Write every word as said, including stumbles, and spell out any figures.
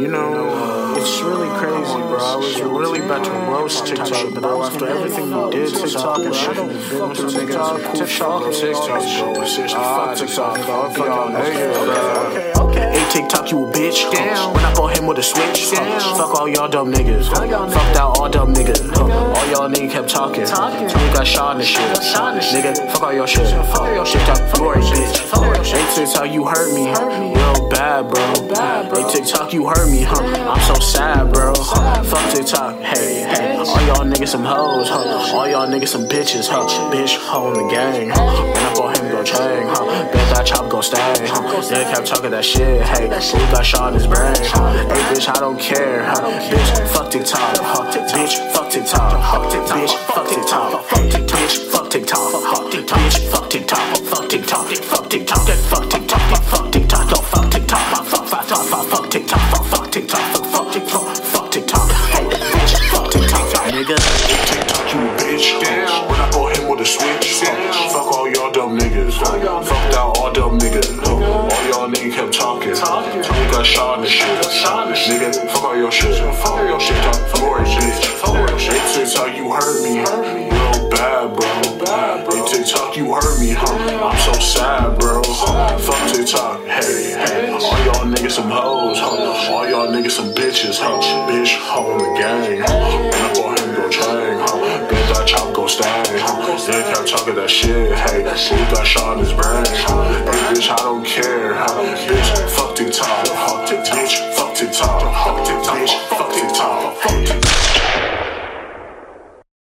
You know, it's really crazy, bro. I was really about to roast TikTok, but after everything you did, TikTok and shit, fuck TikTok, TikTok, TikTok, bro. Fuck TikTok, fuck y'all niggas, bro. Hey, TikTok, you a bitch. Run up on him with a switch. Fuck all y'all dumb niggas. Fucked out all dumb niggas. All y'all niggas kept talking. You got shot in the shit. Nigga, fuck all your shit. TikTok, you are a bitch. Hey, TikTok, you hurt me. Real bad, bro. Hey, TikTok, you hurt me, huh? I'm so sad, bro. Fuck TikTok, hey, hey. All y'all niggas some hoes, huh? All y'all niggas some bitches, huh? Bitch, hoe in the gang, huh? Run up on him, go chang, huh? Bet that chop go stang, huh? Nigga kept talking that shit, hey. Who got shot in his brain, huh? Hey, bitch, I don't care, huh? Bitch, fuck TikTok, huh? Bitch, fuck TikTok, huh? Bitch, fuck TikTok, hey. Bitch, fuck TikTok, huh? Bitch, fuck TikTok, fuck TikTok, fuck TikTok, fuck TikTok, fuck TikTok, don't fuck TikTok, fuck, fuck, fuck, fuck, fuck TikTok, fuck, fuck TikTok, fuck, fuck TikTok, fuck TikTok, hey, bitch, fuck TikTok, nigga. TikTok, you a bitch, damn. Run up on him with a switch, fuck all y'all dumb niggas, fucked out all dumb niggas, all y'all niggas kept talking, you got shot in the shit, nigga, fuck all your shit, fuck all your shit, you are a bitch. Hey, TikTok, you hurt me, real bad, bro. Hey, TikTok, you hurt me, huh? I'm so sad, bro. Fuck TikTok, hey, hey. All y'all niggas some hoes, huh? All y'all niggas some bitches, huh? Bitch, hoe in the gang, huh? Run up on him, go chang, huh? Bet that chop go stang, huh? Nigga kept talking that shit, hey. Who got shot in his brain?